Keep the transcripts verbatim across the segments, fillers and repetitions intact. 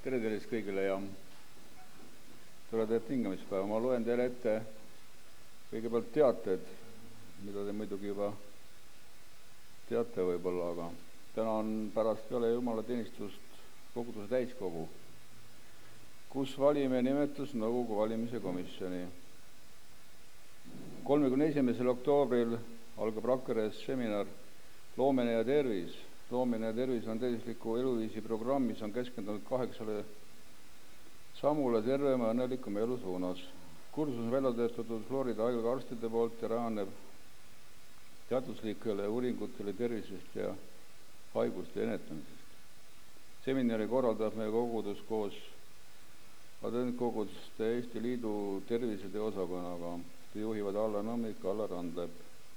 tere tervist kõigile ja toredat hingamispäeva. Ma loen teile ette kõigepealt teated, mida te muidugi juba teate võib-olla, aga täna on pärast peale jumalateenistust koguduse täiskogu, kus valime nimetusnõukogu valimise komisjoni. kolmekümne esimesel oktoobril algab Rakveres seminar Loomine ja tervis. Loomine ja tervis on tervisliku eluviisi programm, mis on keskendunud kaheksale sammule tervema ja õnnelikuma elu suunas. Kursus on välja töötatud Florida haigla arstide poolt ja rajaneb teaduslikele uuringutele tervisest ja haiguste ennetamisest. Seminari korraldab meie kogudus koos Adventkoguduste Eesti Liidu tervisetöö osakonnaga. Juhivad Alla Nõmmik, Alla Randlep.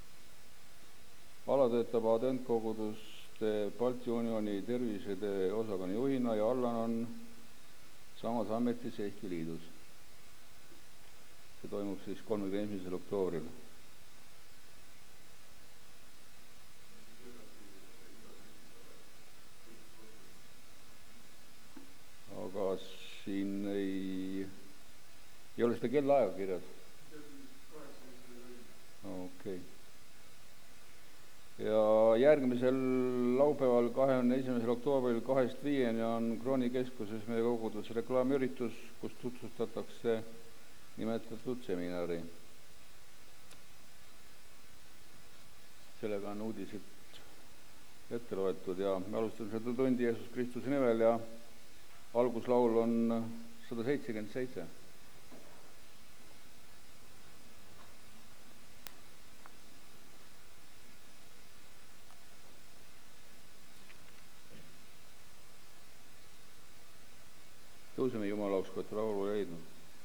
Alla töötab Adventkoguduste Balti Unioni tervisetöö osakonna juhina ja Allan on samas ametis Eesti Liidus. See toimub siis kolmekümne esimesel oktoobril. Aga siin ei, ei ole seda kellaaega kirjas. Okei. Ja järgmisel laupäeval kahekümne esimesel oktoobril kahest viieni on Kroonikeskuses meie kogudus reklaamiüritus, kus tutvustatakse nimetatud seminari. Sellega on uudised ette loetud ja me alustame seda tundi Jeesus Kristuse nimel ja alguslaul on sada seitsekümmend seitse. Tõuseme Jumala uskvat laulu leidma.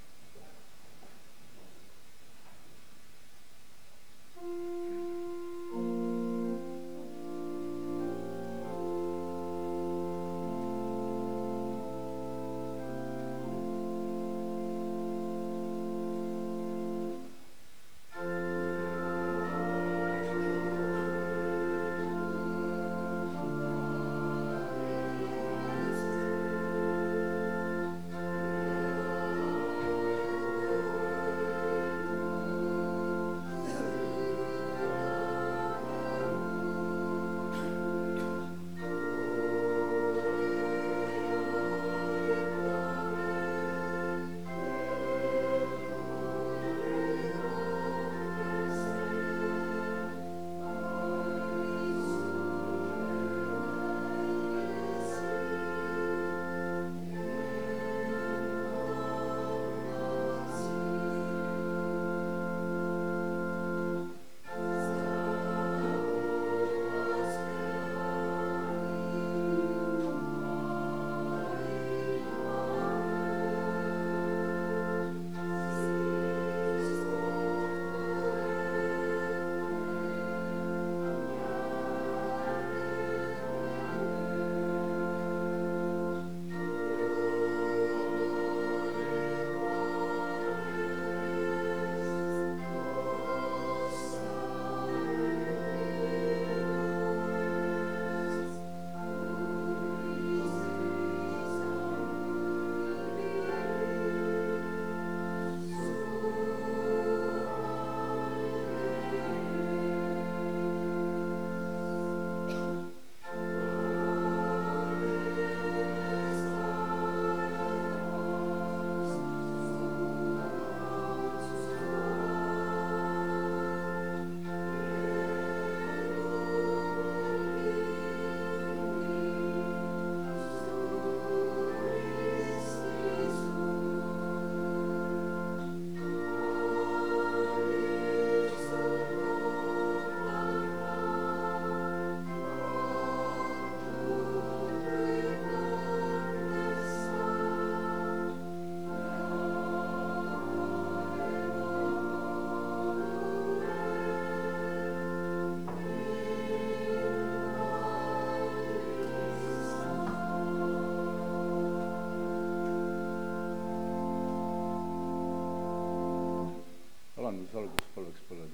Alguses palveks palveda.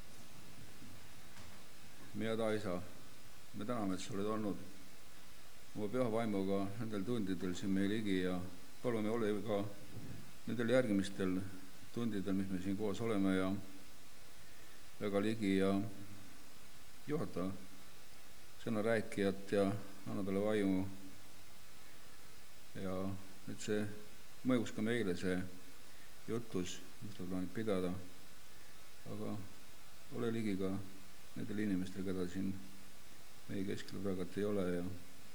Meie hea Isa, me täname, et sa oled olnud oma püha vaimuga nendel tundidel siin meil ligi ja palume ole ka nendel järgmistel tundidel, mis me siin koos oleme ja väga ligi ja juhata sõna rääkijat ja anna talle vaimu ja et see mõjuks ka meile see jutus, mis ta plaanib pidada, aga ole ligi ka nendel inimestel, keda siin meie keskel praegu ei ole ja,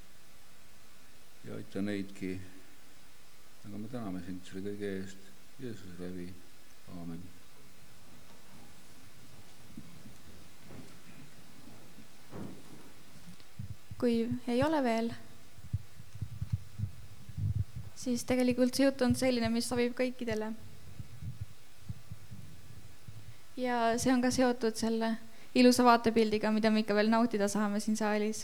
ja aita neidki. Aga me täname sind selle kõige eest Jeesuse läbi. Aamen. Kui ei ole veel, siis tegelikult see jutt on selline, mis sobib kõikidele. Ja see on ka seotud selle ilusa vaatepildiga, mida me ikka veel nautida saame siin saalis.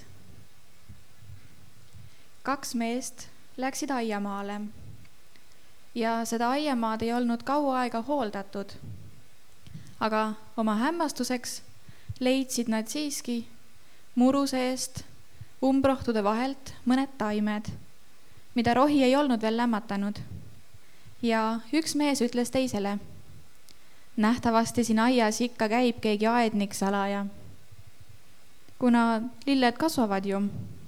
Kaks meest läksid aiamaale ja seda aiamaad ei olnud kaua aega hooldatud. Aga oma hämmastuseks leidsid nad siiski muru seest umbrohtude vahelt mõned taimed, mida rohi ei olnud veel lämmatanud. Ja üks mees ütles teisele, nähtavasti siin aias ikka käib keegi aednik salaja, kuna lilled kasvavad ju.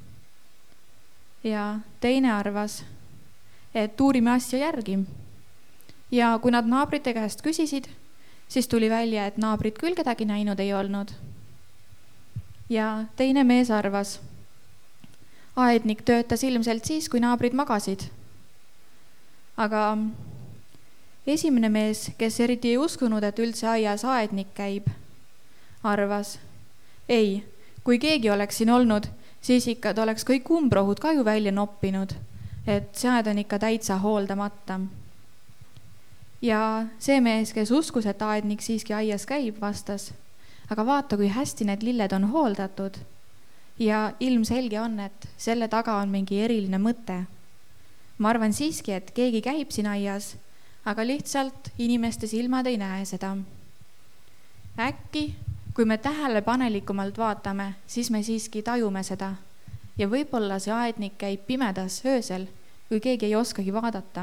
Ja teine arvas, et uurime asja järgi. Ja kui nad naabrite käest küsisid, siis tuli välja, et naabrid küll kedagi näinud ei olnud. Ja teine mees arvas, aednik töötas ilmselt siis, kui naabrid magasid. Aga esimene mees, kes eriti ei uskunud, et üldse aias aednik käib, arvas, ei, kui keegi oleks siin olnud, siis ikka ta oleks kõik umbrohud ka ju välja noppinud, et see aed on ikka täitsa hooldamata. Ja see mees, kes uskus, et aednik siiski aias käib, vastas, aga vaata, kui hästi need lilled on hooldatud. Ja ilmselge on, et selle taga on mingi eriline mõte. Ma arvan siiski, et keegi käib siin aias, aga lihtsalt inimeste silmad ei näe seda. Äkki, kui me tähelepanelikumalt vaatame, siis me siiski tajume seda. Ja võib-olla see aednik käib pimedas öösel, kui keegi ei oskagi vaadata.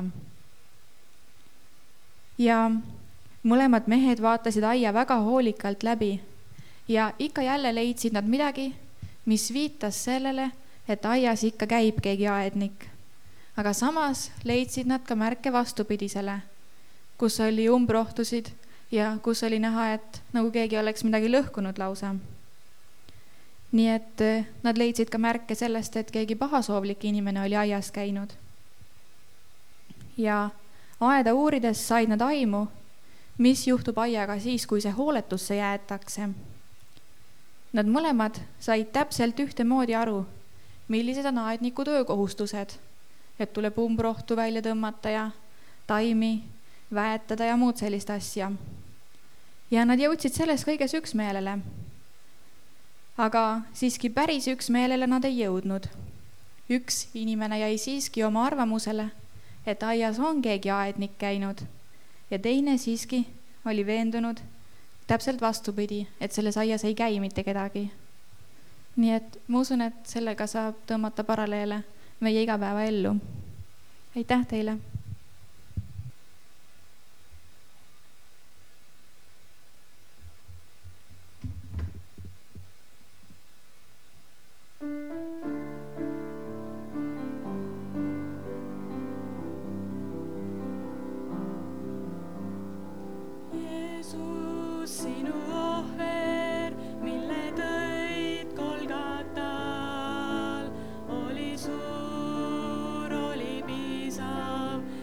Ja mõlemad mehed vaatasid aia väga hoolikalt läbi ja ikka jälle leidsid nad midagi, mis viitas sellele, et aias ikka käib keegi aednik. Aga samas leidsid nad ka märke vastupidisele, kus oli umbrohtusid ja kus oli näha, et nagu keegi oleks midagi lõhkunud lausa. Nii et nad leidsid ka märke sellest, et keegi pahasoovlik inimene oli aias käinud. Ja aeda uurides said nad aimu, mis juhtub aiaga siis, kui see hooletusse jäetakse. Nad mõlemad said täpselt ühtemoodi aru, millised on aedniku töökohustused, et tuleb umbrohtu välja tõmmata ja taimi, väetada ja muud sellist asja. Ja nad jõudsid selles kõiges üksmeelele. Aga siiski päris üksmeelele nad ei jõudnud. Üks inimene jäi siiski oma arvamusele, et aias on keegi aednik käinud ja teine siiski oli veendunud, täpselt vastupidi, et selles aias ei käi mitte kedagi. Nii et ma usun, et sellega saab tõmmata paralleele meie igapäeva ellu. Aitäh teile! Oli suur, oli piisav,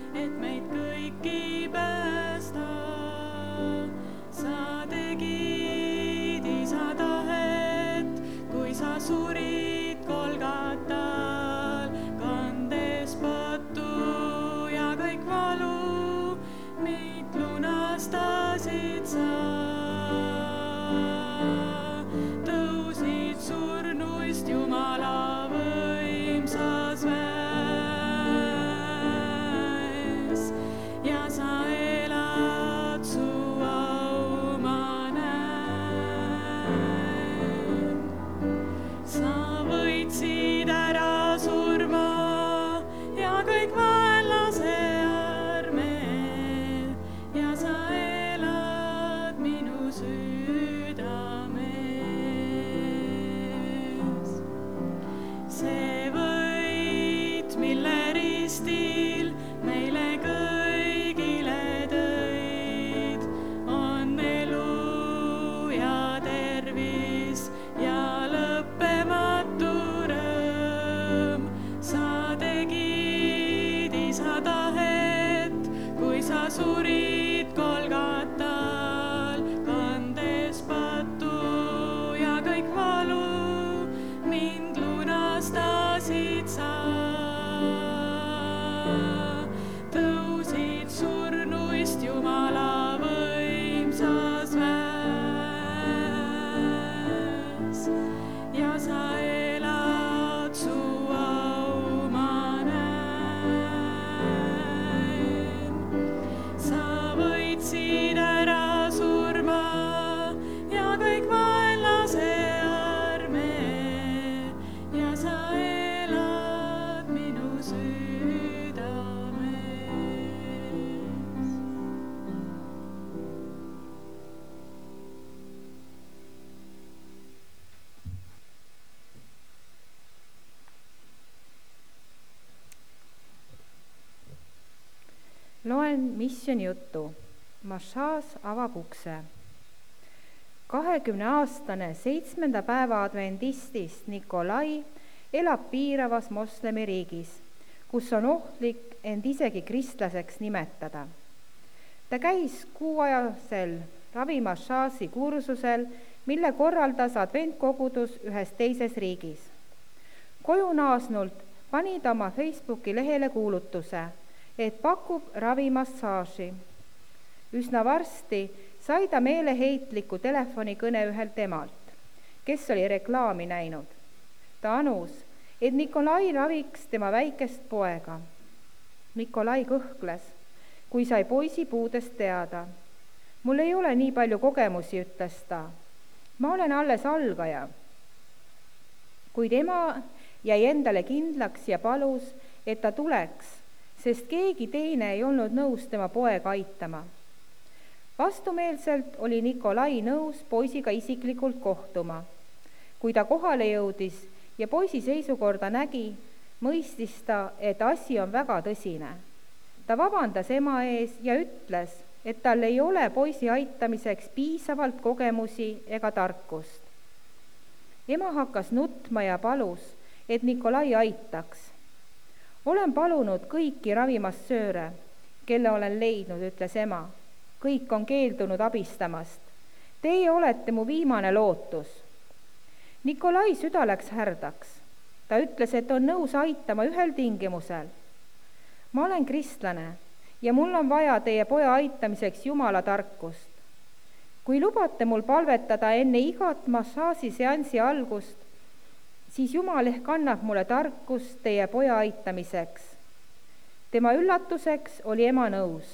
mille ristil meile kõigile tõid, on elu ja tervis ja lõppematu rõõm. Sa tegid isa tahet, kui sa surid Golgatal, kandes pattu ja kõik valu, mind lunastasid sa. Tõusid surnuist Jumala võimsas väes ja sa elad, su au ma näen. Sa võitsid ära surma ja kõik vaenlase armee ja sa elad minu südames. Loen missiooni juttu. Mašas avab ukse. kahekümneaastane seitsmenda päeva adventistist Nikolai elab piiravas moslemi riigis, kus on ohtlik end isegi kristlaseks nimetada. Ta käis kuuajasel Ravi Mašasi kursusel, mille korraldas adventkogudus ühes teises riigis. Koju naasnult pani ta oma Facebooki lehele kuulutuse, et pakub ravimassaaži. Üsna varsti sai ta meeleheitliku telefonikõne ühelt emalt, kes oli reklaami näinud. Ta anus, et Nikolai raviks tema väikest poega. Nikolai kõhkles, kui sai poisi puudest teada. Mul ei ole nii palju kogemusi, ütles ta. Ma olen alles algaja. Kuid ema jäi endale kindlaks ja palus, et ta tuleks, sest keegi teine ei olnud nõus tema poega aitama. Vastumeelselt oli Nikolai nõus poisiga isiklikult kohtuma. Kui ta kohale jõudis ja poisi seisukorda nägi, mõistis ta, et asi on väga tõsine. Ta vabandas ema ees ja ütles, et tal ei ole poisi aitamiseks piisavalt kogemusi ega tarkust. Ema hakkas nutma ja palus, et Nikolai aitaks. Olen palunud kõiki ravimassööre, kelle olen leidnud, ütles ema. Kõik on keeldunud abistamast. Teie olete mu viimane lootus. Nikolai süda läks härdaks. Ta ütles, et on nõus aitama ühel tingimusel. Ma olen kristlane ja mul on vaja teie poja aitamiseks Jumala tarkust. Kui lubate mul palvetada enne igat massaažiseansi algust, siis Jumal ehk annab mulle tarkust teie poja aitamiseks. Tema üllatuseks oli ema nõus.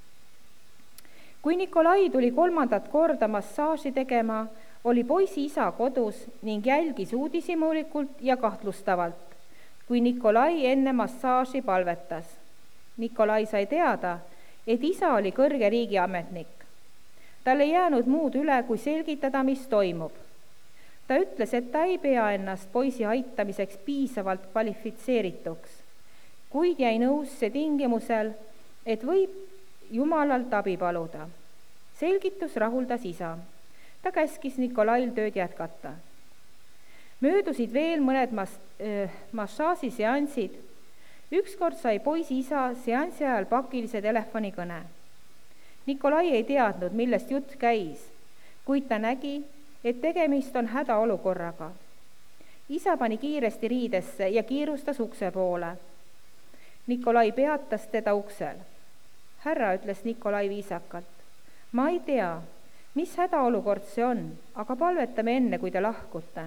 Kui Nikolai tuli kolmandat korda massaaži tegema, oli poisi isa kodus ning jälgis uudishimulikult ja kahtlustavalt, kui Nikolai enne massaaži palvetas. Nikolai sai teada, et isa oli kõrge riigiametnik. Tal ei jäänud muud üle, kui selgitada, mis toimub. Ta ütles, et ta ei pea ennast poisi aitamiseks piisavalt kvalifitseerituks, kuid jäi nõus see tingimusel, et võib Jumalalt abi paluda. Selgitus rahuldas isa. Ta käskis Nikolail tööd jätkata. Möödusid veel mõned mas- äh, massaaži seansid. Ükskord sai poisi isa seansi ajal pakilise telefonikõne. Nikolai ei teadnud, millest jutt käis, kuid ta nägi, et tegemist on hädaolukorraga. Isa pani kiiresti riidesse ja kiirustas ukse poole. Nikolai peatas teda uksel. Härra, ütles Nikolai viisakalt, ma ei tea, mis hädaolukord see on, aga palvetame enne, kui te lahkute.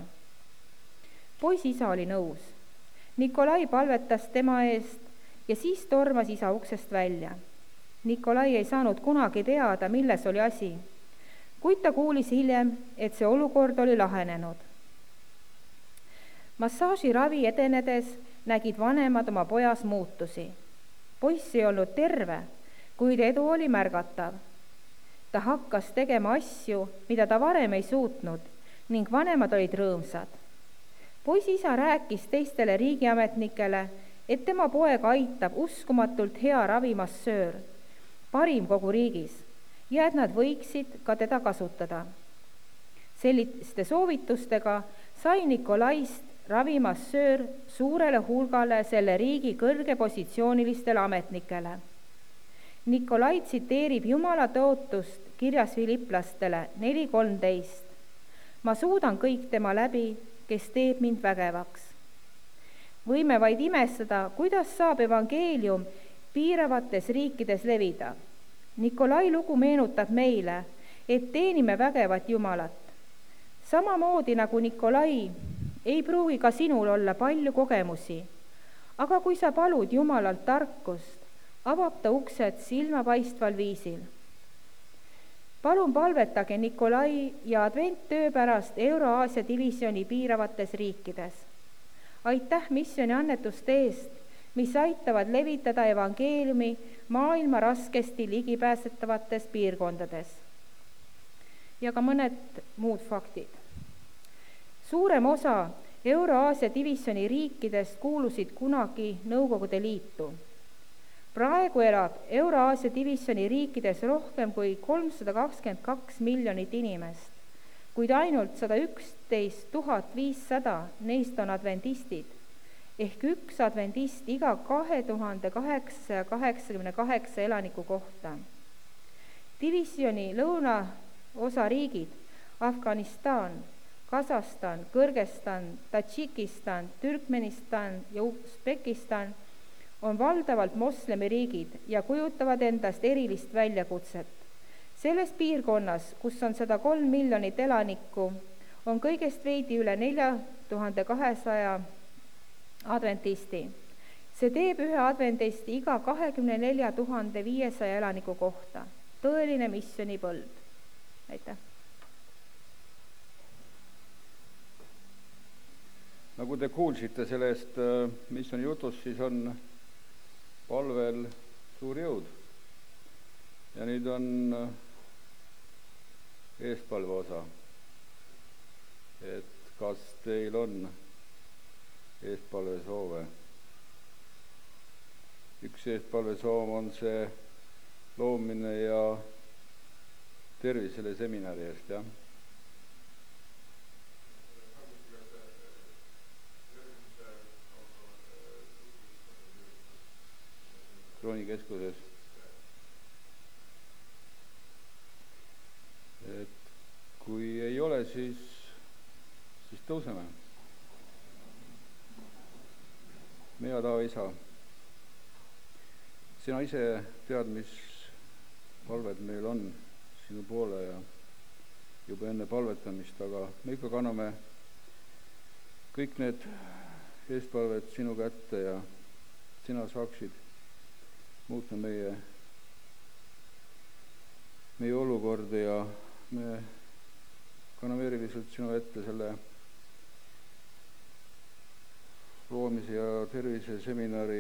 Poisi isa oli nõus. Nikolai palvetas tema eest ja siis tormas isa uksest välja. Nikolai ei saanud kunagi teada, milles oli asi, kuid ta kuulis hiljem, et see olukord oli lahenenud. Massaaži ravi edenedes nägid vanemad oma pojas muutusi. Poiss ei olnud terve, kuid edu oli märgatav. Ta hakkas tegema asju, mida ta varem ei suutnud ning vanemad olid rõõmsad. Poisi isa rääkis teistele riigiametnikele, et tema poega aitab uskumatult hea ravimassöör, parim kogu riigis, ja et nad võiksid ka teda kasutada. Selliste soovitustega sai Nikolaist ravimassöör suurele hulgale selle riigi kõrgepositsioonilistele ametnikele. Nikolai tsiteerib Jumala tõotust kirjas Filiplastele neli kolmteist. Ma suudan kõik tema läbi, kes teeb mind vägevaks. Võime vaid imestada, kuidas saab evangeelium piiravates riikides levida. Nikolai lugu meenutab meile, et teenime vägevat Jumalat. Samamoodi nagu Nikolai, ei pruugi ka sinul olla palju kogemusi, aga kui sa palud Jumalalt tarkust, avab ta uksed silmapaistval viisil. Palun palvetage Nikolai ja adventtöö pärast Euro-Aasia divisjoni piiravates riikides. Aitäh missiooni annetuste eest, mis aitavad levitada evangeeliumi maailma raskesti ligipääsetavates piirkondades. Ja ka mõned muud faktid. Suurem osa Euro-Aasia divisjoni riikidest kuulusid kunagi Nõukogude Liitu. Praegu elab Euro-Aasia divisjoni riikides rohkem kui kolmsada kakskümmend kaks miljonit inimest, kuid ainult sada üksteist tuhat viissada neist on adventistid, ehk üks adventist iga kahe tuhande kaheksasaja kaheksakümne kaheksa elaniku kohta. Divisjoni lõunaosa riigid Afganistan, Kasahstan, Kõrgõzstan, Tadžikistan, Türkmenistan ja Usbekistan on valdavalt moslemiriigid ja kujutavad endast erilist väljakutset. Selles piirkonnas, kus on sada kolm miljonit elanikku, on kõigest veidi üle nelja tuhande kahesaja adventisti. See teeb ühe adventisti iga kahekümne nelja tuhande viiesaja elaniku kohta. Tõeline missionipõld. Aitäh! Nagu te kuulsite sellest missiooni jutust, siis on palvel suur jõud. Ja nüüd on eespalve osa. Et kas teil on eespalve soove? Üks eespalve soov on see loomine ja tervisele seminari eest, jah? Kroonikeskuses. Et kui ei ole, siis, siis tõuseme. Mea Taeva Isa, sina ise tead, mis palved meil on sinu poole ja juba enne palvetamist, aga me ikka kanname kõik need eespalved sinu kätte ja sina saaksid muuta meie, meie olukorda ja me kanname eriliselt sinu ette selle loomise ja tervise seminari,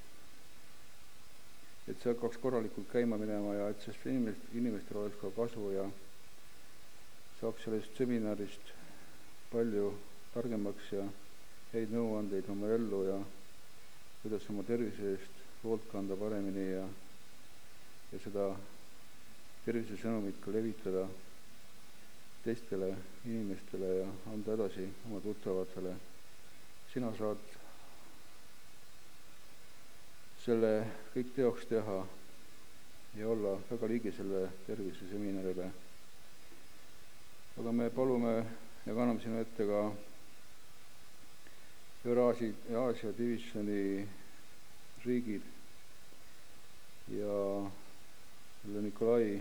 et see hakkaks korralikult käima minema ja et sest inimest, inimestel oleks ka kasu ja saaks sellest seminarist palju targemaks ja häid nõuandeid oma ellu ja kuidas oma tervise eest hoolt kanda paremini ja, ja seda tervise sõnumit ka levitada teistele inimestele ja anda edasi oma tuttavatele. Sina saad selle kõik teoks teha ja olla väga ligi selle tervise seminarile. Aga me palume ja kanname sinu ette ka Euro-Aasia divisjoni riigid ja selle Nikolai,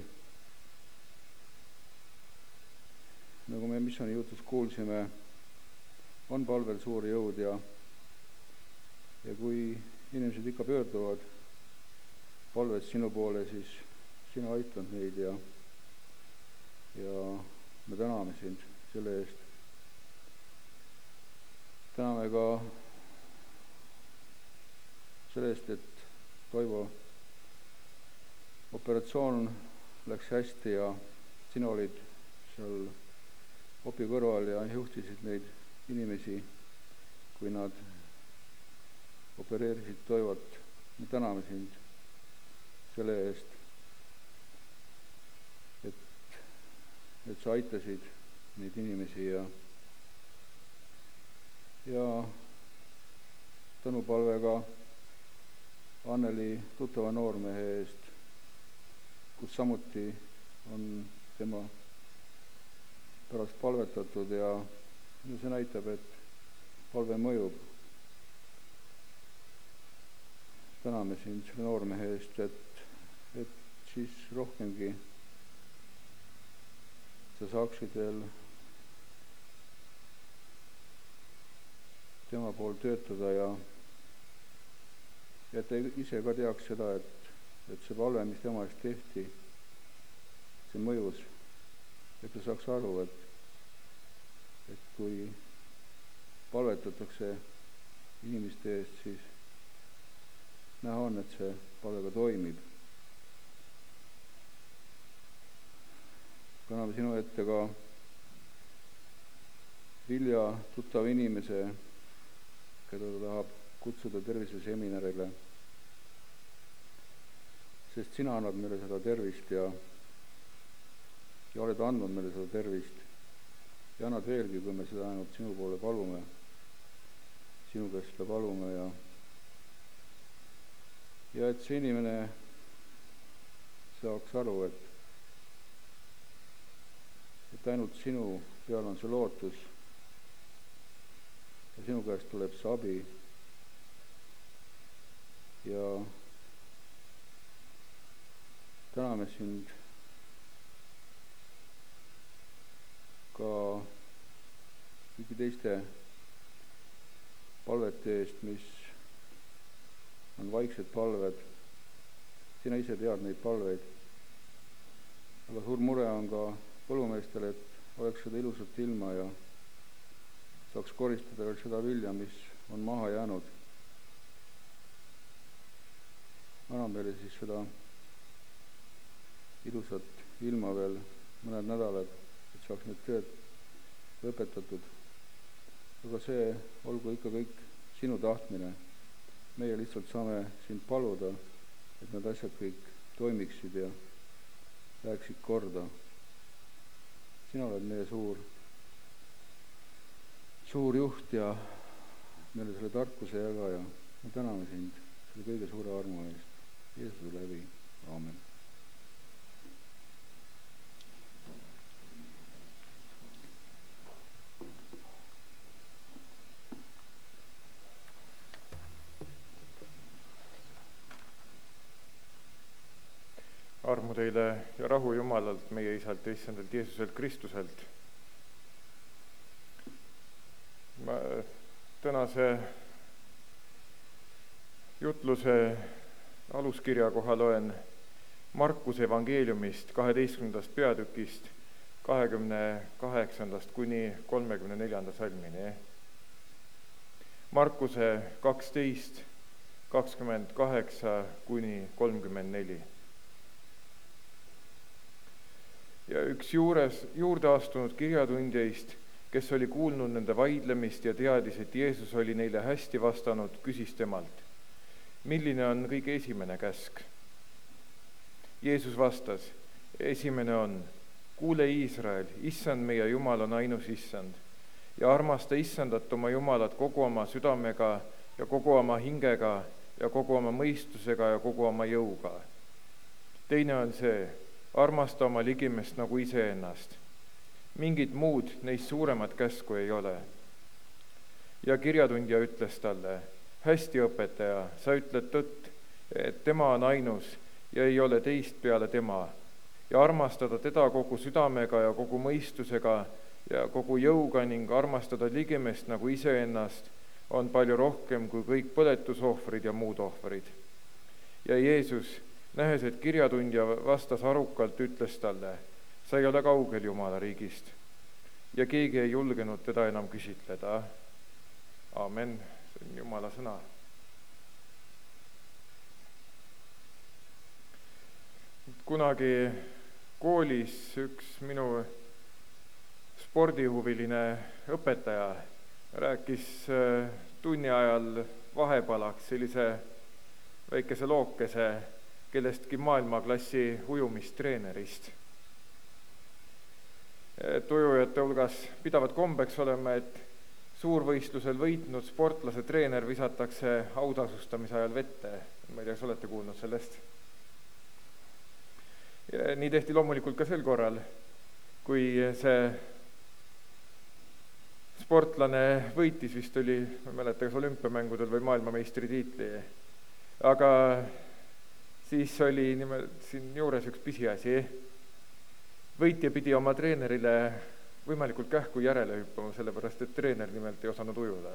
nagu me missiooni jutus kuulsime, on palvel suur jõud ja, ja kui inimesed ikka pöörduvad palves sinu poole, siis sina aitad neid ja, ja me täname sind selle eest. Täname ka selle eest, et Toivo operatsioon läks hästi ja sina olid seal opi kõrval ja juhtisid neid inimesi, kui nad opereerisid Toivot. Me täname sind selle eest, et, et sa aitasid neid inimesi ja, ja tänupalve ka Anneli tuttava noormehe eest, kus samuti on tema pärast palvetatud ja, ja see näitab, et palve mõjub. Täname sind selle noormehe eest, et, et siis rohkemgi sa saaksid veel tema pool töötada ja, ja et ta ise ka teaks seda, et, et see palve, mis tema eest tehti, see mõjus, et ta saaks aru, et, et kui palvetatakse inimeste eest, siis näha on, et see palve ka toimib. Kanname sinu ette ka Vilja tuttav inimese, keda ta tahab kutsuda terviseseminarile, sest sina annad meile seda tervist ja, ja oled andnud meile seda tervist ja annad veelgi, kui me seda ainult sinu poole palume, sinu käest seda palume ja ja et see inimene saaks aru, et, et ainult sinu peal on see lootus ja sinu käest tuleb see abi ja täname sind ka kõigi teiste palvete eest, mis on vaiksed palved. Sina ise tead neid palveid. Aga suur mure on ka põllumeestel, et oleks seda ilusat ilma ja saaks koristada veel seda vilja, mis on maha jäänud. Anna meile siis seda ilusat ilma veel mõned nädalad, et saaks need tööd lõpetatud. Aga see olgu ikka kõik sinu tahtmine. Meie lihtsalt saame sind paluda, et need asjad kõik toimiksid ja läheksid korda. Sina oled meie suur, suur juht ja meile selle tarkuse jagaja. Me täname sind selle kõige suure armu eest. Jeesuse läbi. Aamen. Armu teile ja rahu Jumalalt, meie Isalt ja Issandalt Jeesuselt Kristuselt. Ma tänase jutluse aluskirja koha loen Markuse evangeeliumist kaheteistkümnendast peatükist kahekümne kaheksandast kuni kolmekümne neljanda salmini. Markuse kaksteist, kakskümmend kaheksa kuni kolmkümmend neli. Ja üks juures, juurde astunud kirjatundjaist, kes oli kuulnud nende vaidlemist ja teadis, et Jeesus oli neile hästi vastanud, küsis temalt, milline on kõige esimene käsk? Jeesus vastas, esimene on, kuule Iisrael, Issand meie Jumal on ainus Issand ja armasta Issandat oma Jumalat kogu oma südamega ja kogu oma hingega ja kogu oma mõistusega ja kogu oma jõuga. Teine on see, armasta oma ligimest nagu iseennast. Mingit muud neist suuremat käsku ei ole. Ja kirjatundja ütles talle, hästi õpetaja, sa ütled tõtt, et tema on ainus ja ei ole teist peale tema ja armastada teda kogu südamega ja kogu mõistusega ja kogu jõuga ning armastada ligimest nagu iseennast on palju rohkem kui kõik põletusohvrid ja muud ohvrid. Ja Jeesus, nähes, et kirjatundja vastas arukalt, ütles talle, sa ei ole kaugel Jumala riigist. Ja keegi ei julgenud teda enam küsitleda. Aamen, see on Jumala sõna. Kunagi koolis üks minu spordihuviline õpetaja rääkis tunni ajal vahepalaks, sellise väikese lookese kellestki maailmaklassi ujumistreenerist. Et ujujate hulgas pidavat kombeks olema, et suurvõistlusel võitnud sportlase treener visatakse autasustamise ajal vette. Ma ei tea, kas olete kuulnud sellest? Ja nii tehti loomulikult ka sel korral, kui see sportlane võitis, vist oli, ma ei mäleta, kas olümpiamängudel või maailmameistri tiitli. Aga siis oli nimelt siin juures üks pisiasi. Võitja pidi oma treenerile võimalikult kähku järele hüppama, sellepärast et treener nimelt ei osanud ujuda.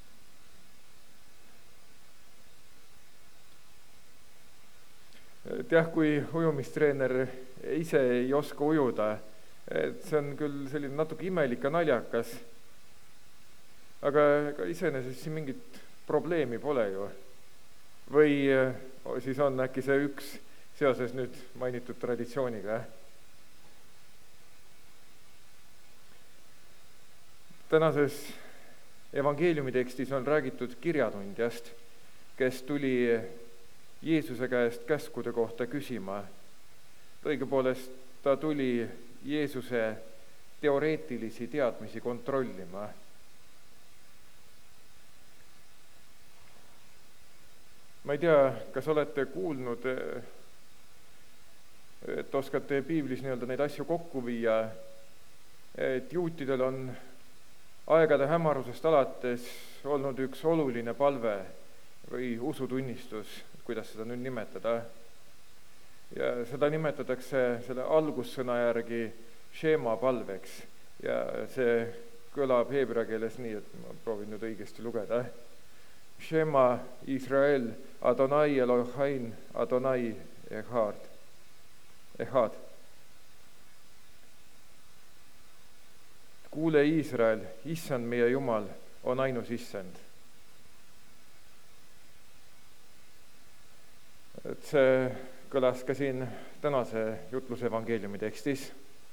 Et jah, kui ujumistreener ise ei oska ujuda, et see on küll selline natuke imelik ja naljakas, aga iseenesest siin mingit probleemi pole ju. Või siis on äkki see üks seoses nüüd mainitud traditsiooniga. Tänases evangeeliumi tekstis on räägitud kirjatundjast, kes tuli Jeesuse käest käskude kohta küsima. Õigepoolest ta tuli Jeesuse teoreetilisi teadmisi kontrollima. Ma ei tea, kas olete kuulnud, et oskate piiblis nii-öelda neid asju kokku viia, et juutidel on aegade hämarusest alates olnud üks oluline palve või usutunnistus, kuidas seda nüüd nimetada. Ja seda nimetatakse selle algussõna järgi Shema palveks ja see kõlab heebrea keeles nii, et ma proovin nüüd õigesti lugeda. Shema Israel, Adonai Elohein, Adonai Echad. Echad. Kuule Iisrael, issand meie Jumal on ainus issand. Et see kõlas ka siin tänase jutluse evangeeliumi tekstis.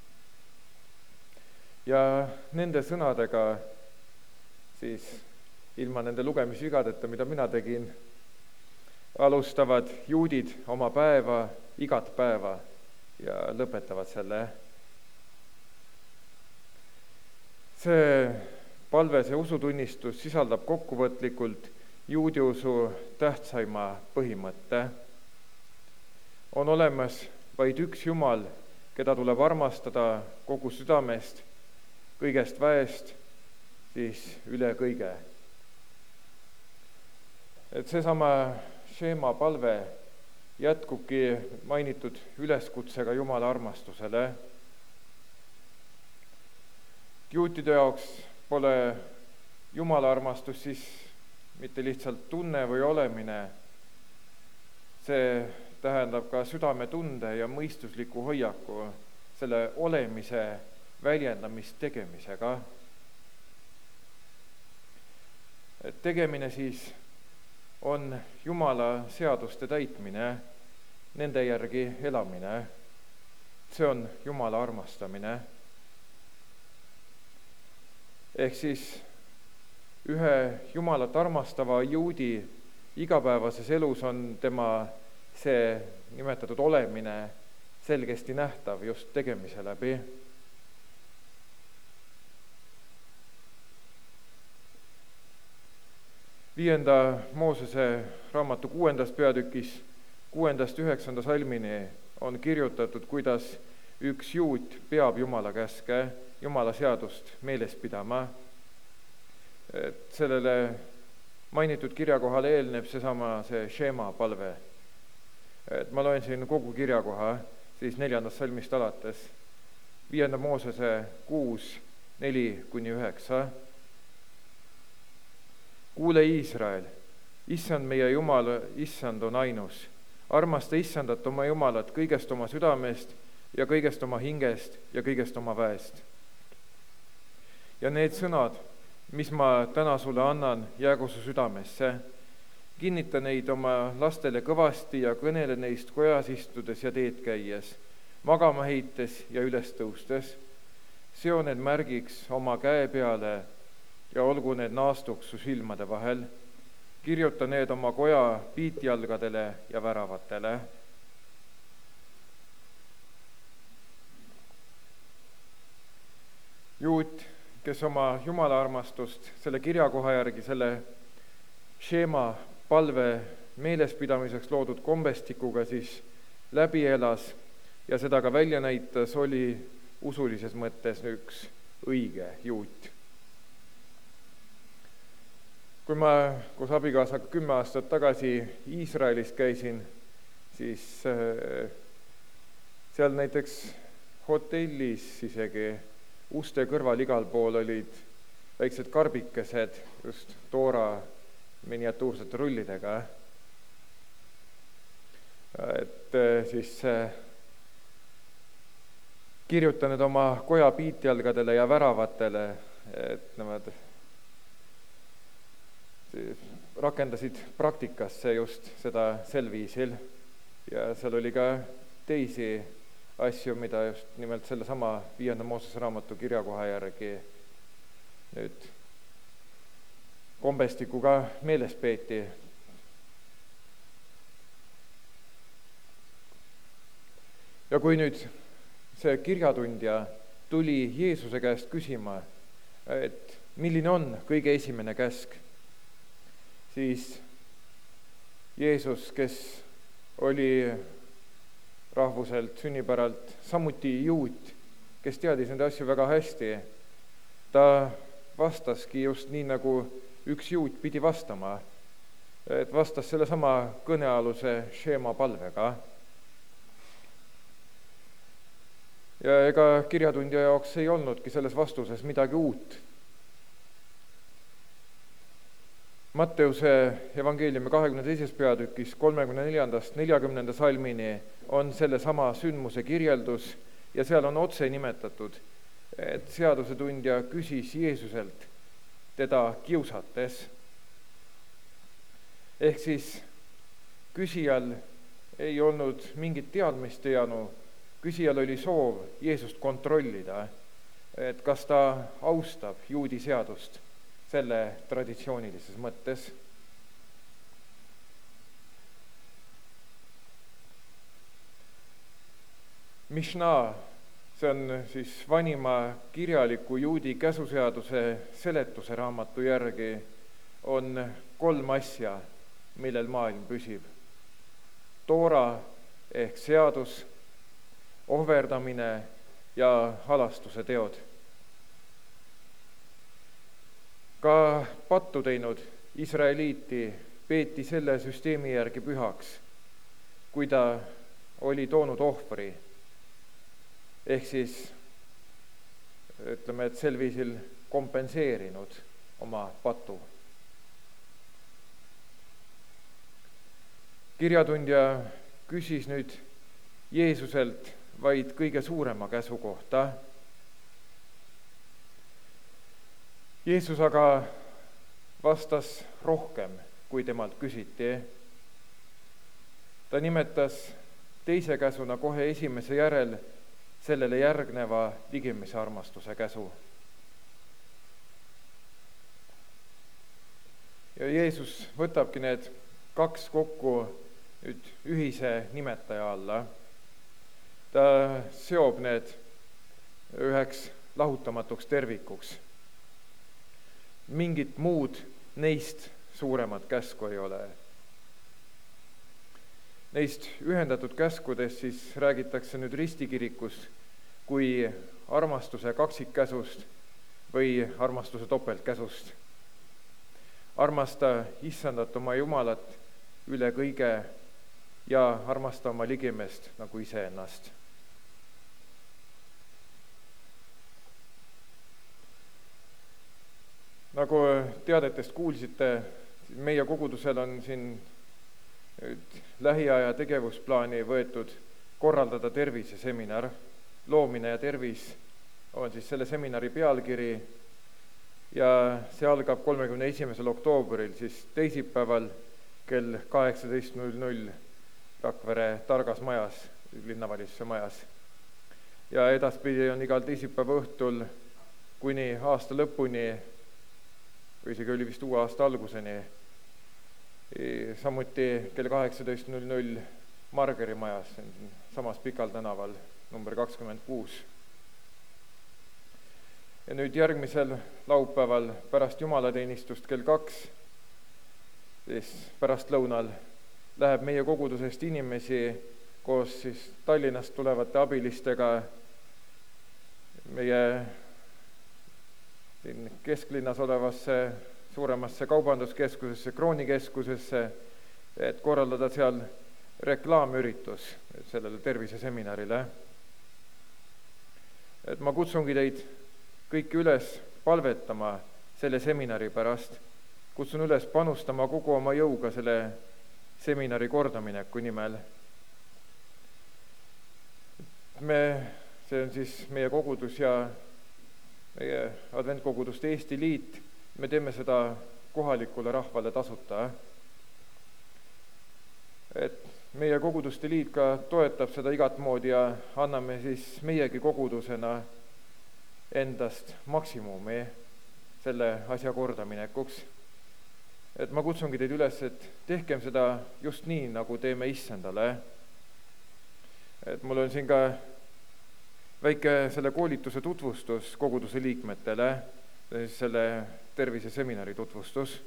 Ja nende sõnadega siis ilma nende lugemisvigadeta, mida mina tegin, alustavad juudid oma päeva, igat päeva ja lõpetavad selle. See palve, see usutunnistus sisaldab kokkuvõtlikult juudi usu tähtsaima põhimõtte. On olemas vaid üks Jumal, keda tuleb armastada kogu südamest, kõigest väest, siis üle kõige. Et seesama Shema palve jätkubki mainitud üleskutsega Jumala armastusele. Juutide jaoks pole Jumala armastus siis mitte lihtsalt tunne või olemine, see tähendab ka südametunde ja mõistusliku hoiaku, selle olemise väljendamist tegemisega. Et tegemine siis on Jumala seaduste täitmine, nende järgi elamine. See on Jumala armastamine. Ehk siis ühe Jumalat armastava juudi igapäevases elus on tema see nimetatud olemine selgesti nähtav just tegemise läbi. Viienda Moosese raamatu kuuendas peatükis, kuuendast üheksanda salmini on kirjutatud, kuidas üks juut peab Jumala käske, Jumala seadust meeles pidama. Et sellele mainitud kirjakohale eelneb seesama see Shema palve. Et ma loen siin kogu kirjakoha, siis neljandast salmist alates. Viienda Moosese kuus, neli kuni üheksa. Kuule Iisrael, issand meie Jumal, issand on ainus. Armasta issandat oma Jumalat kõigest oma südamest ja kõigest oma hingest ja kõigest oma väest. Ja need sõnad, mis ma täna sulle annan, jäägu su südamesse. Kinnita neid oma lastele kõvasti ja kõnele neist kojas istudes ja teed käies, magama heites ja üles tõustes. Seo need märgiks oma käe peale ja olgu need naastuks su silmade vahel. kirjuta need oma koja piitjalgadele ja väravatele. Juut, kes oma Jumala armastust selle kirjakoha järgi, selle šeema palve meelespidamiseks loodud kombestikuga siis läbi elas ja seda ka välja näitas, oli usulises mõttes üks õige juut. Kui ma koos abikaasaga kümme aastat tagasi Iisraelis käisin, siis seal näiteks hotellis isegi uste kõrval igal pool olid väiksed karbikesed just toora miniatuursete rullidega. Et siis kirjuta need oma koja piitjalgadele ja väravatele, et nemad rakendasid praktikasse just seda sel viisil ja seal oli ka teisi asju, mida just nimelt selle sama viienda Moosese raamatu kirjakoha järgi nüüd kombestikuga meeles peeti. Ja kui nüüd see kirjatundja tuli Jeesuse käest küsima, et milline on kõige esimene käsk, siis Jeesus, kes oli rahvuselt, sünnipäralt samuti juut, kes teadis neid asju väga hästi, ta vastaski just nii, nagu üks juut pidi vastama, et vastas selle sama kõnealuse šeema palvega. Ja ega kirjatundja jaoks ei olnudki selles vastuses midagi uut. Matteuse evangeeliumi kahekümne teises peatükis kolmekümne neljandast neljakümnenda salmini on selle sama sündmuse kirjeldus ja seal on otse nimetatud, et seadusetundja küsis Jeesuselt teda kiusates. Ehk siis küsijal ei olnud mingit teadmist jäänu, küsijal oli soov Jeesust kontrollida, et kas ta austab juudi seadust selle traditsioonilises mõttes. Mišna, see on siis vanima kirjaliku juudi käsuseaduse seletuse raamatu järgi, on kolm asja, millel maailm püsib. Toora ehk seadus, ohverdamine ja halastuse teod. Ka pattu teinud Israeliiti peeti selle süsteemi järgi pühaks, kui ta oli toonud ohvri. Ehk siis ütleme, et sel viisil kompenseerinud oma patu. Kirjatundja küsis nüüd Jeesuselt vaid kõige suurema käsu kohta. Jeesus aga vastas rohkem, kui temalt küsiti. Ta nimetas teise käsuna kohe esimese järel sellele järgneva ligimise armastuse käsu. Ja Jeesus võtabki need kaks kokku nüüd ühise nimetaja alla. Ta seob need üheks lahutamatuks tervikuks. Mingit muud neist suuremat käsku ei ole. Neist ühendatud käskudest siis räägitakse nüüd ristikirikus kui armastuse kaksikkäsust või armastuse topeltkäsust. Armasta issandat oma Jumalat üle kõige ja armasta oma ligimest nagu iseennast. Nagu teadetest kuulsite, meie kogudusel on siin lähiaja tegevusplaani võetud korraldada terviseseminar. Loomine ja tervis on siis selle seminari pealkiri ja see algab kolmekümne esimesel oktoobril, siis teisipäeval kell kaheksateist null null Rakvere Targas majas, linnavalitsuse majas. Ja edaspidi on igal teisipäeva õhtul kuni aasta lõpuni või isegi oli vist uue aasta alguseni samuti kell kaheksateist null null Margeri majas, samas Pikal tänaval, number kakskümmend kuus. Ja nüüd järgmisel laupäeval pärast jumalateenistust kell kaks, siis pärast lõunal, läheb meie kogudusest inimesi koos siis Tallinnast tulevate abilistega meie siin kesklinnas olevasse suuremasse kaubanduskeskusesse, kroonikeskusesse, et korraldada seal reklaamüritus sellele terviseseminarile. Et ma kutsungi teid kõiki üles palvetama selle seminari pärast, kutsun üles panustama kogu oma jõuga selle seminari kordamineku nimel. Me, see on siis meie kogudus ja meie Adventkoguduste Eesti Liit, me teeme seda kohalikule rahvale tasuta. Et meie Koguduste Liit ka toetab seda igat moodi ja anname siis meiegi kogudusena endast maksimumi selle asja kordaminekuks. Et ma kutsungi teid üles, et tehkem seda just nii, nagu teeme issandale. Et mul on siin ka väike selle koolituse tutvustus koguduse liikmetele, selle terviseseminari tutvustus.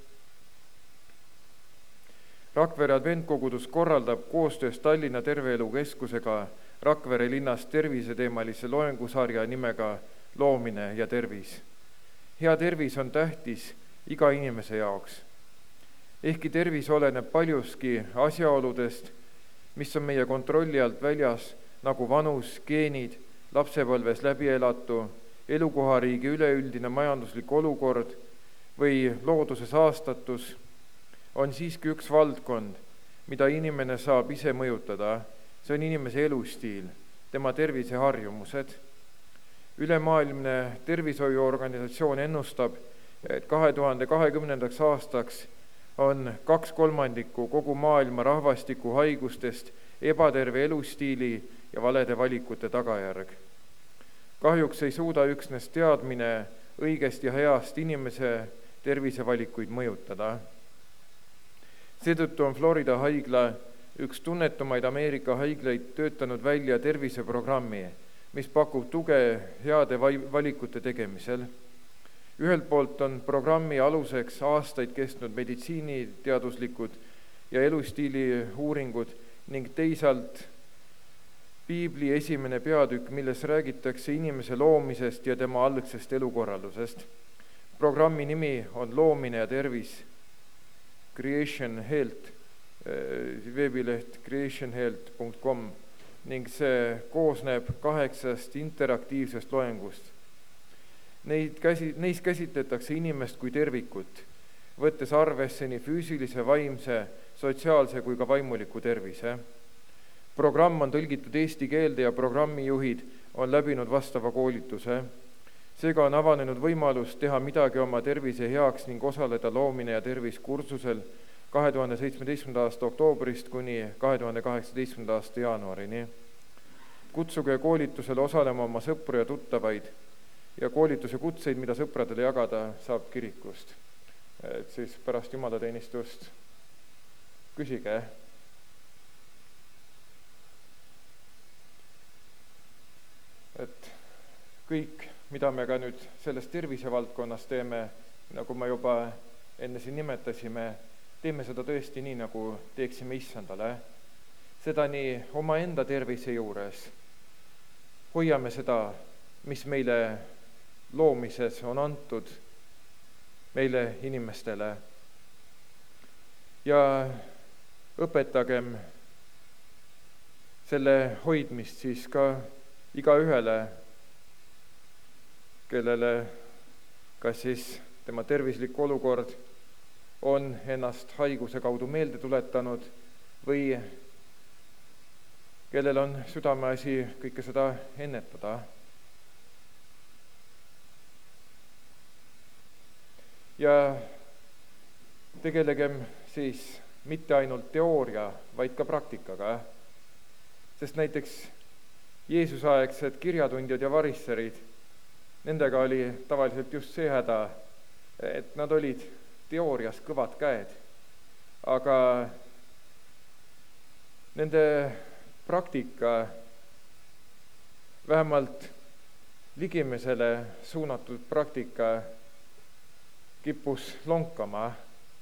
Rakvere Adventkogudus korraldab koostöös Tallinna Terveelu Keskusega Rakvere linnas terviseteemalise loengusarja nimega Loomine ja tervis. Hea tervis on tähtis iga inimese jaoks. Ehkki tervis oleneb paljuski asjaoludest, mis on meie kontrolli alt väljas, nagu vanus, geenid, lapsepõlves läbi elatu, elukohariigi üleüldine majanduslik olukord või looduse saastatus, on siiski üks valdkond, mida inimene saab ise mõjutada. See on inimese elustiil, tema terviseharjumused. Ülemaailmne tervishoiuorganisatsioon ennustab, et kahe tuhande kahekümnendaks aastaks on kaks kolmandikku kogu maailma rahvastiku haigustest ebaterve elustiili ja valede valikute tagajärg. Kahjuks ei suuda üksnes teadmine õigest ja heast inimese tervisevalikuid mõjutada. Seetõttu on Florida haigla üks tunnetumaid Ameerika haiglaid töötanud välja terviseprogrammi, mis pakub tuge heade valikute tegemisel. Ühelt poolt on programmi aluseks aastaid kestnud meditsiiniteaduslikud ja elustiili uuringud ning teisalt Piibli esimene peatükk, milles räägitakse inimese loomisest ja tema algsest elukorraldusest. Programmi nimi on Loomine ja tervis, Creation Health, veebileht creation health punkt com ning see koosneb kaheksast interaktiivsest loengust. Neid käsi, neis käsitletakse inimest kui tervikut, võttes arvesse nii füüsilise, vaimse, sotsiaalse kui ka vaimuliku tervise. Programm on tõlgitud eesti keelde ja programmijuhid on läbinud vastava koolituse. Seega on avanenud võimalus teha midagi oma tervise heaks ning osaleda Loomine ja tervis kursusel kahe tuhande seitsmeteistkümnenda aasta oktoobrist kuni kahe tuhande kaheksateistkümnenda aasta jaanuarini. Kutsuge koolitusele osalema oma sõpru ja tuttavaid ja koolituse kutseid, mida sõpradele jagada, saab kirikust. Et siis pärast jumalateenistust küsige. Et kõik, mida me ka nüüd selles tervisevaldkonnas teeme, nagu ma juba enne siin nimetasime, teeme seda tõesti nii, nagu teeksime issandale. Seda nii omaenda tervise juures. Hoiame seda, mis meile loomises on antud, meile inimestele. Ja õpetagem selle hoidmist siis ka igaühele, kellele kas siis tema tervislik olukord on ennast haiguse kaudu meelde tuletanud või kellel on südameasi kõike seda ennetada. Ja tegelegem siis mitte ainult teooria, vaid ka praktikaga, sest näiteks Jeesuse aegsed kirjatundjad ja varisserid, nendega oli tavaliselt just see häda, et nad olid teoorias kõvad käed, aga nende praktika vähemalt ligimesele suunatud praktika kippus lonkama.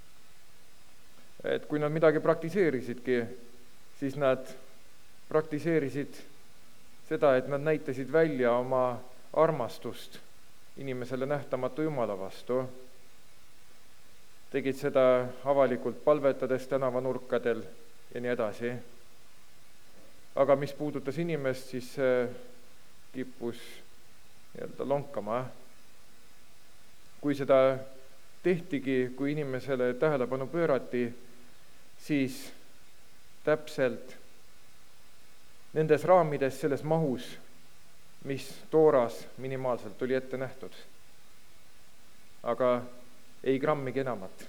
Et kui nad midagi praktiseerisidki, siis nad praktiseerisid seda, et nad näitasid välja oma armastust inimesele nähtamatu Jumala vastu. Tegid seda avalikult palvetades tänavanurkadel ja nii edasi. Aga mis puudutas inimest, siis kippus nii-öelda lonkama. Kui seda tehtigi, kui inimesele tähelepanu pöörati, siis täpselt nendes raamides, selles mahus, mis tooras minimaalselt oli ette nähtud. Aga ei grammigi enamat.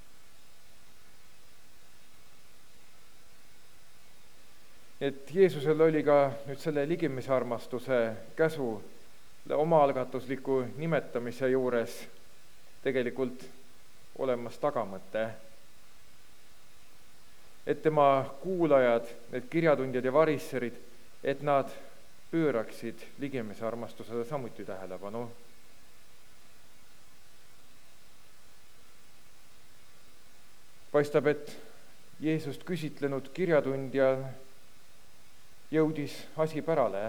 Et Jeesusel oli ka nüüd selle ligimise armastuse käsu omaalgatusliku nimetamise juures tegelikult olemas tagamõte. Et tema kuulajad, need kirjatundjad ja varisserid, et nad pööraksid ligimise armastusele samuti tähelepanu. Paistab, et Jeesust küsitlenud kirjatundja jõudis asi pärale,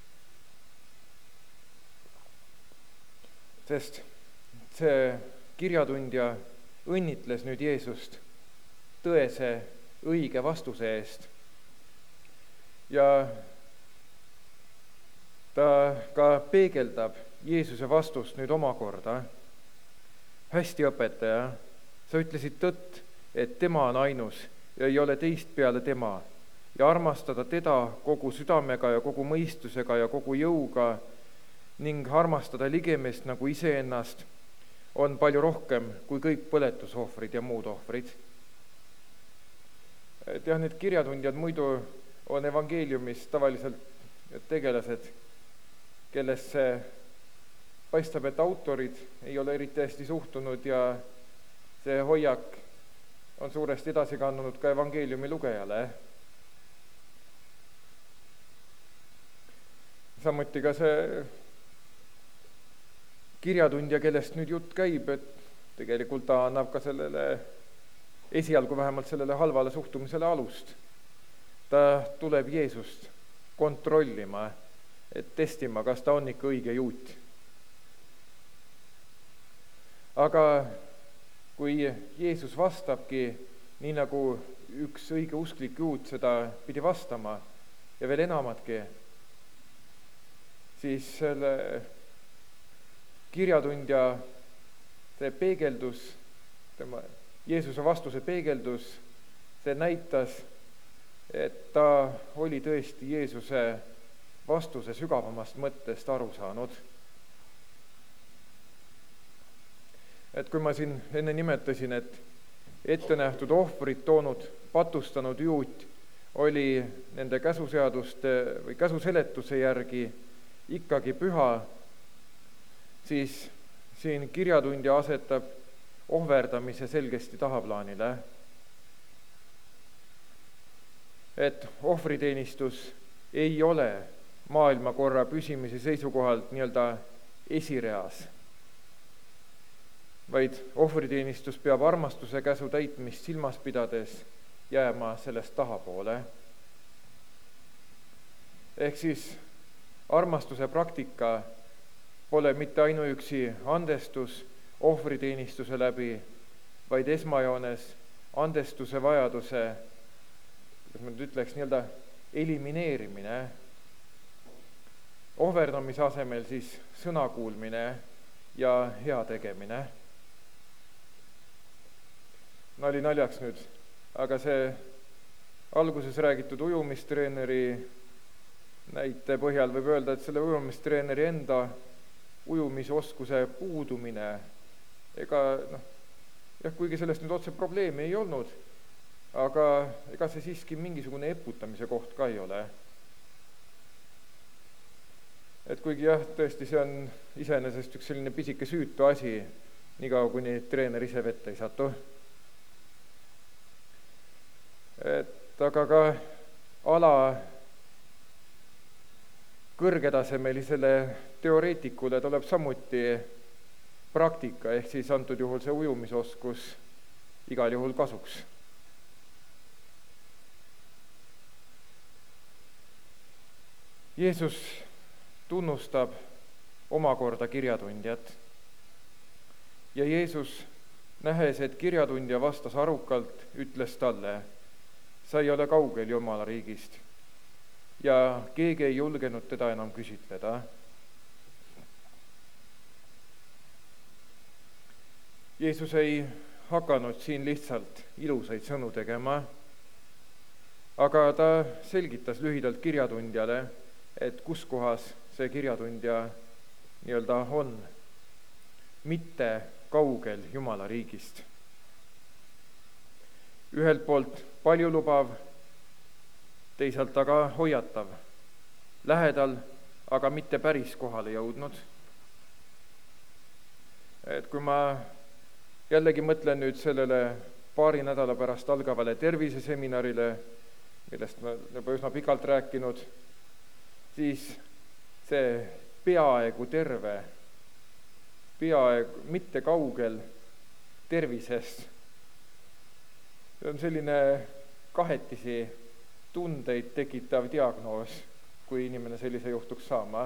sest see kirjatundja õnnitles nüüd Jeesust tõese õige vastuse eest ja ta ka peegeldab Jeesuse vastust nüüd omakorda. Hästi, õpetaja, sa ütlesid tõtt, et tema on ainus ja ei ole teist peale tema ja armastada teda kogu südamega ja kogu mõistusega ja kogu jõuga ning armastada ligemist nagu iseennast on palju rohkem kui kõik põletusohvrid ja muud ohvrid. Et jah, need kirjatundjad muidu on evangeeliumis tavaliselt tegelased, kellesse paistab, et autorid ei ole eriti hästi suhtunud ja see hoiak on suuresti edasi kandunud ka evangeeliumi lugejale. Samuti ka see kirjatundja, kellest nüüd jutt käib, et tegelikult ta annab ka sellele, esialgu vähemalt sellele halvale suhtumisele alust. Ta tuleb Jeesust kontrollima, et testima, kas ta on ikka õige juut. Aga kui Jeesus vastabki nii, nagu üks õige usklik juut seda pidi vastama ja veel enamatki, siis selle kirjatundja see peegeldus, tema Jeesuse vastuse peegeldus, see näitas, et ta oli tõesti Jeesuse vastuse sügavamast mõttest aru saanud. Et kui ma siin enne nimetasin, et ette nähtud ohvrit toonud patustanud juut oli nende käsuseaduste või käsuseletuse järgi ikkagi püha, siis siin kirjatundja asetab ohverdamise selgesti tahaplaanile. Et ohvriteenistus ei ole maailmakorra püsimise seisukohalt nii-öelda esireas, vaid ohvriteenistus peab armastuse käsu täitmist silmas pidades jääma sellest tahapoole. Ehk siis armastuse praktika pole mitte ainuüksi andestus ohvriteenistuse läbi, vaid esmajoones andestuse vajaduse, kuidas ma nüüd ütleks, nii-öelda elimineerimine. Ohverdamise asemel siis sõnakuulmine ja hea tegemine. Nali naljaks nüüd, aga see alguses räägitud ujumistreeneri näite põhjal võib öelda, et selle ujumistreeneri enda ujumisoskuse puudumine, ega noh, jah, kuigi sellest nüüd otse probleemi ei olnud, aga ega see siiski mingisugune eputamise koht ka ei ole. Et kuigi jah, tõesti see on iseenesest üks selline pisike süütu asi, niikaua kuni treener ise vette ei satu. Et aga ka ala kõrgetasemelisele teoreetikule tuleb samuti praktika, ehk siis antud juhul see ujumisoskus igal juhul kasuks. Jeesus tunnustab omakorda kirjatundjat ja Jeesus, nähes, et kirjatundja vastas arukalt, ütles talle, sa ei ole kaugel Jumala riigist, ja keegi ei julgenud teda enam küsitleda. Jeesus ei hakanud siin lihtsalt ilusaid sõnu tegema, aga ta selgitas lühidalt kirjatundjale, et kus kohas see kirjatundja nii-öelda on, mitte kaugel Jumala riigist. Ühelt poolt paljulubav, teisalt aga hoiatav, lähedal, aga mitte päris kohale jõudnud. Et kui ma jällegi mõtlen nüüd sellele paari nädala pärast algavale terviseseminarile, millest ma juba üsna pikalt rääkinud, siis see peaaegu terve, peaaegu mitte kaugel tervisest, see on selline kahetisi tundeid tekitav diagnoos, kui inimene sellise juhtuks saama.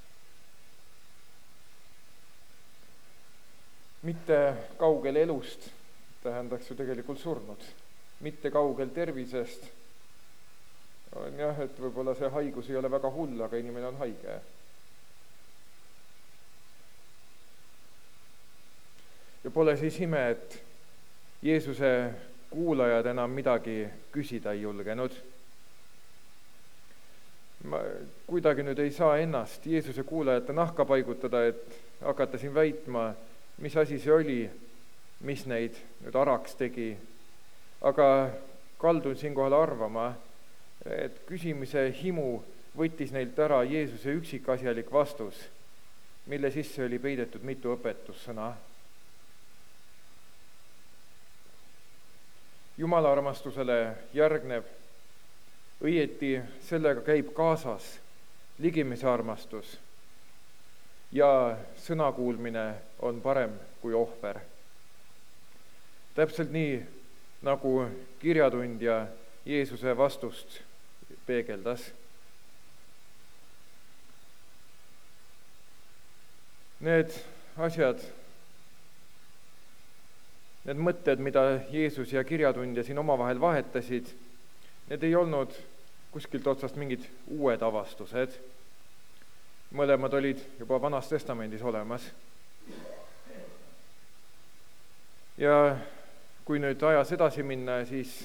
Mitte kaugel elust tähendaks ju tegelikult surnud, mitte kaugel tervisest on jah, et võib-olla see haigus ei ole väga hull, aga inimene on haige. Ja pole siis ime, et Jeesuse kuulajad enam midagi küsida ei julgenud. Ma kuidagi nüüd ei saa ennast Jeesuse kuulajate nahka paigutada, et hakata siin väitma, mis asi see oli, mis neid nüüd araks tegi. Aga kaldun siinkohal arvama, et küsimise himu võttis neilt ära Jeesuse üksikasjalik vastus, mille sisse oli peidetud mitu õpetussõna. Jumala armastusele järgneb, õieti sellega käib kaasas ligimise armastus ja sõnakuulmine on parem kui ohver. Täpselt nii, nagu kirjatundja Jeesuse vastust peegeldas. Need asjad, need mõtted, mida Jeesus ja kirjatundja siin omavahel vahetasid, need ei olnud kuskilt otsast mingid uued avastused. Mõlemad olid juba Vanas Testamendis olemas. Ja kui nüüd ajas edasi minna, siis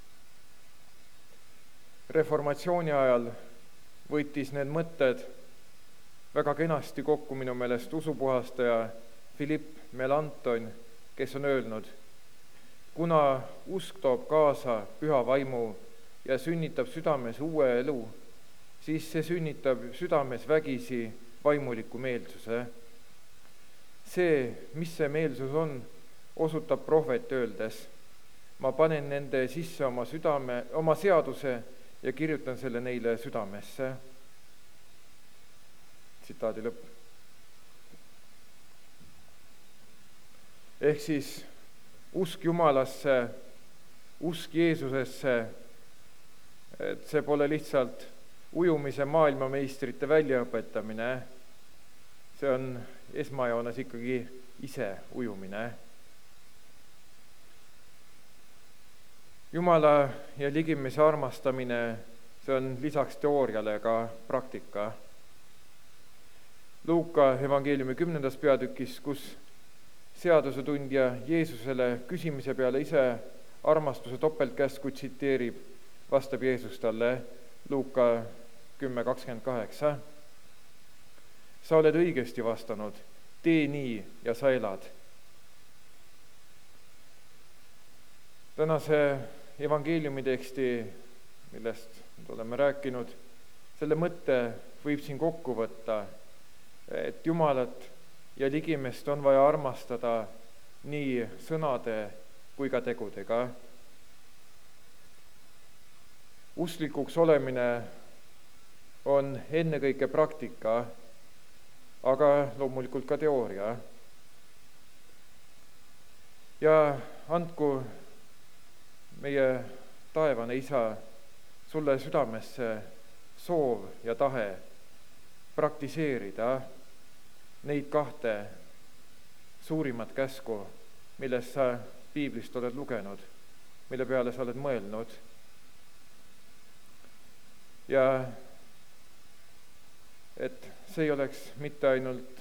reformatsiooni ajal võttis need mõtted väga kenasti kokku minu meelest usupuhastaja Philippe Melanchthon, kes on öelnud, kuna usk toob kaasa püha vaimu ja sünnitab südames uue elu, siis see sünnitab südames vägisi vaimuliku meelsuse. See, mis see meelsus on, osutab prohvet öeldes, ma panen nende sisse oma südame, oma seaduse ja kirjutan selle neile südamesse. Tsitaadi lõpp. Ehk siis usk Jumalasse, usk Jeesusesse, et see pole lihtsalt ujumise maailmameistrite väljaõpetamine, see on esmajoones ikkagi ise ujumine. Jumala ja ligimise armastamine, see on lisaks teooriale ka praktika. Luuka evangeeliumi kümnendas peatükis, kus seadusetundja Jeesusele küsimise peale ise armastuse topeltkäsku tsiteerib, vastab Jeesus talle Luuka kümme kakskümmend kaheksa. Sa oled õigesti vastanud, tee nii ja sa elad. Tänase evangeeliumi teksti, millest oleme rääkinud, selle mõtte võib siin kokku võtta, et Jumalat ja ligimest on vaja armastada nii sõnade kui ka tegudega. usklikuks olemine on ennekõike praktika, aga loomulikult ka teooria. Ja andku meie taevane Isa sulle südamesse soov ja tahe praktiseerida neid kahte suurimat käsku, millest sa piiblist oled lugenud, mille peale sa oled mõelnud. Ja et see ei oleks mitte ainult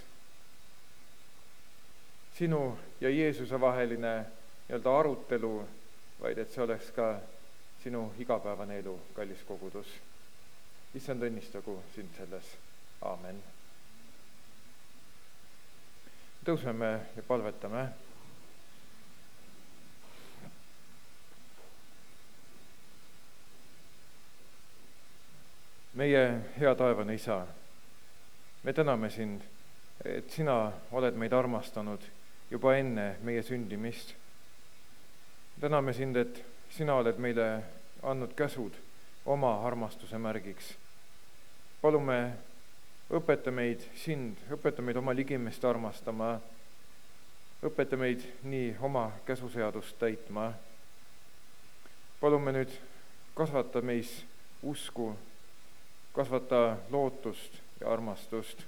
sinu ja Jeesuse vaheline nii-öelda arutelu, vaid et see oleks ka sinu igapäevane elu, kallis kogudus. Issand õnnistagu sind selles. Aamen. Tõuseme ja palvetame. Meie hea taevane Isa, me täname sind, et sina oled meid armastanud juba enne meie sündimist. Täname sind, et sina oled meile andnud käsud oma armastuse märgiks. Palume, õpeta meid sind, õpeta meid oma ligimest armastama, õpeta meid nii oma käsuseadust täitma. Palume nüüd kasvata meis usku, kasvata lootust ja armastust.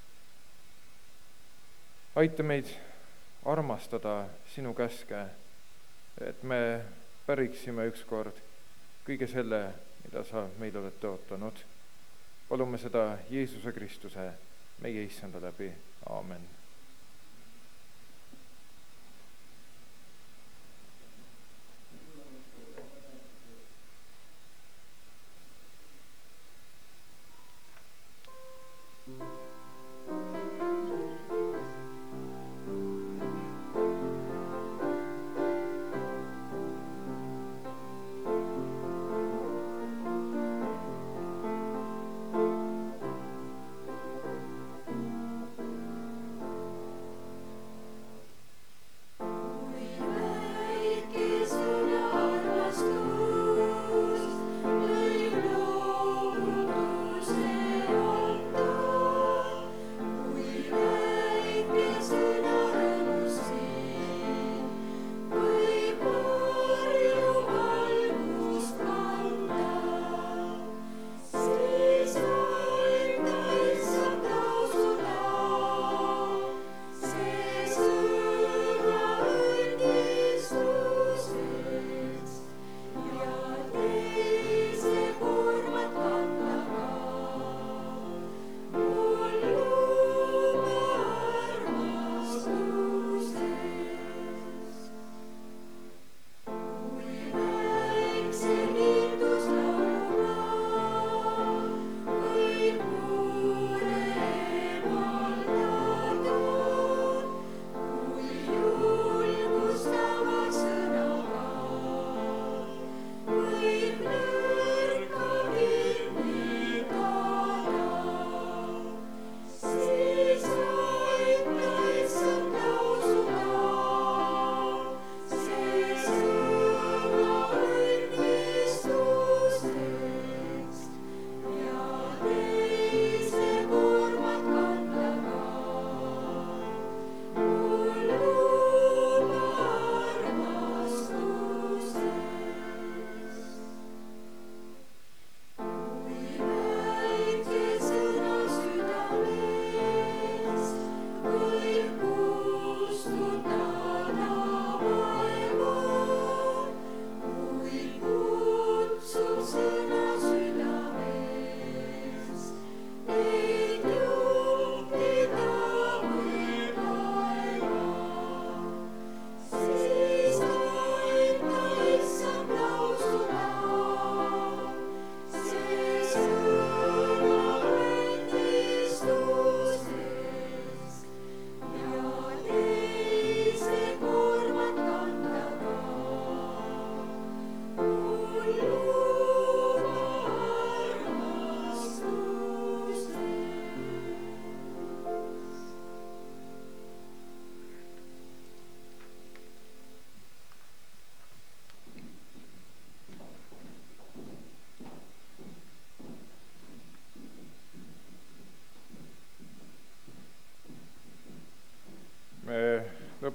Aita meid armastada sinu käske, et me päriksime ükskord kõige selle, mida sa meil oled tõotanud. Palume seda Jeesuse Kristuse, meie Issanda läbi. Aamen.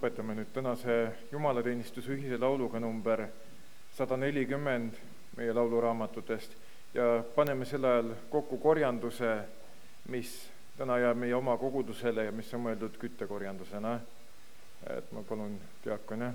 lõpetame nüüd tänase jumalateenistuse ühise lauluga number sada nelikümmend meie lauluraamatutest ja paneme sel ajal kokku korjanduse, mis täna jääb meie oma kogudusele ja mis on mõeldud küttekorjandusena. Et ma palun diakone.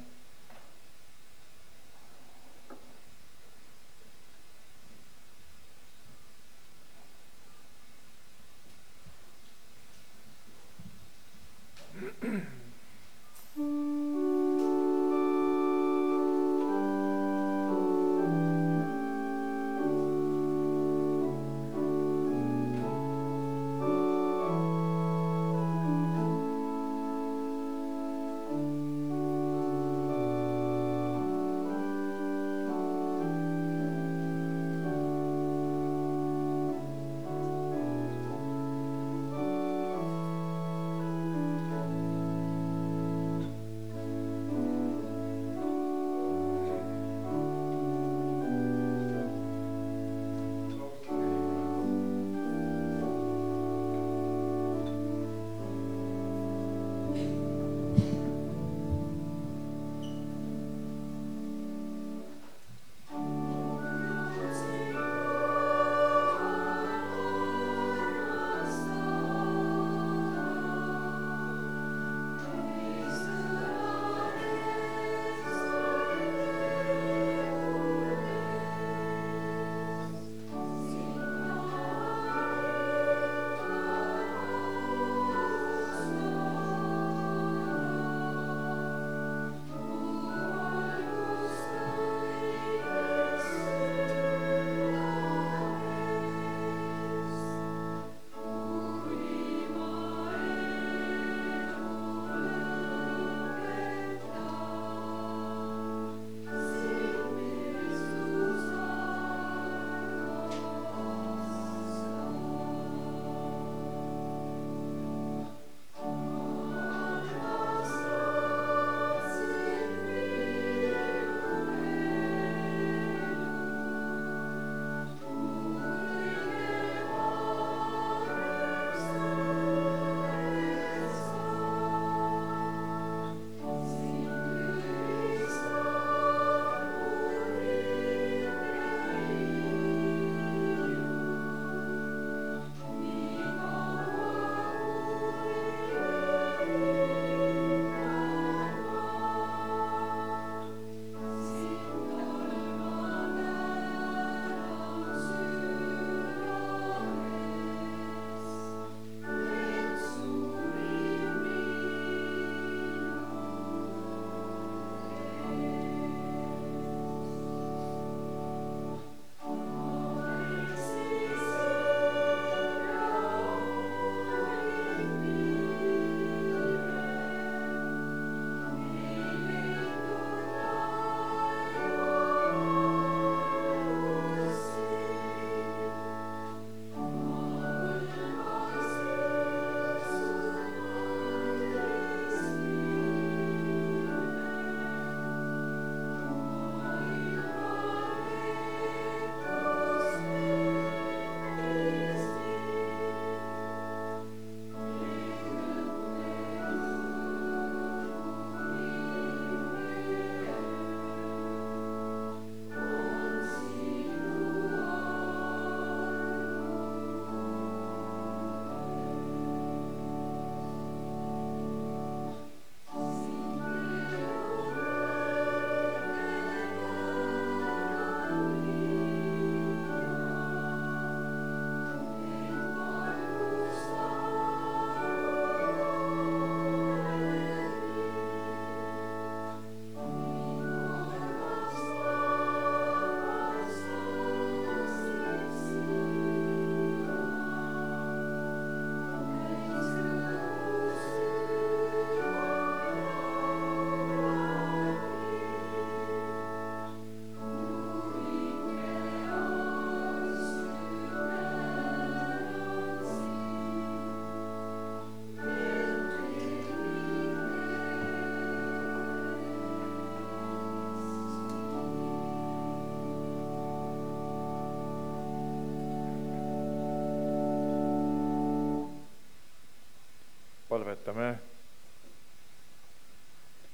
palvetame.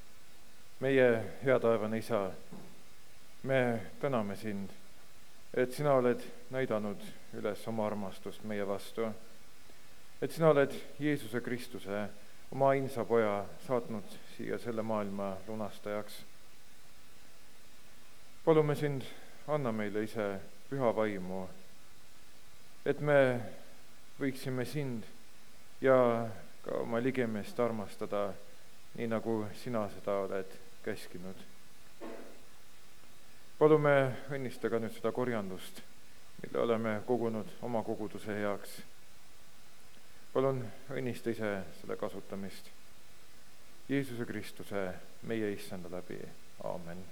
meie hea taevane Isa, me täname sind, et sina oled näidanud üles oma armastust meie vastu, et sina oled Jeesuse Kristuse, oma ainsa poja saatnud siia selle maailma lunastajaks. Palume sind, anna meile ise püha vaimu, et me võiksime sind ja ka oma ligemeest armastada, nii nagu sina seda oled käskinud. Palume õnnista ka nüüd seda korjandust, mille oleme kogunud oma koguduse heaks. Palun õnnista ise selle kasutamist. Jeesuse Kristuse, meie issanda läbi. Aamen.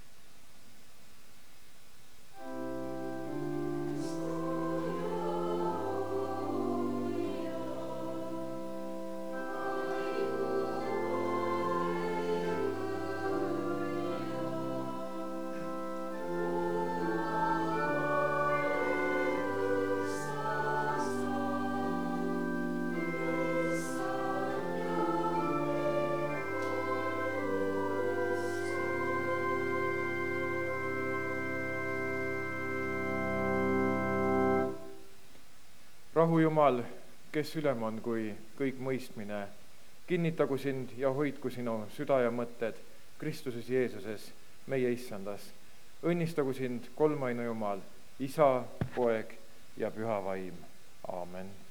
Rahu Jumal, kes ülem on kui kõik mõistmine, kinnitagu sind ja hoidku sinu süda ja mõtted Kristuses Jeesuses, meie issandas. Õnnistagu sind kolmaine Jumal, Isa, Poeg ja Püha Vaim. Aamen.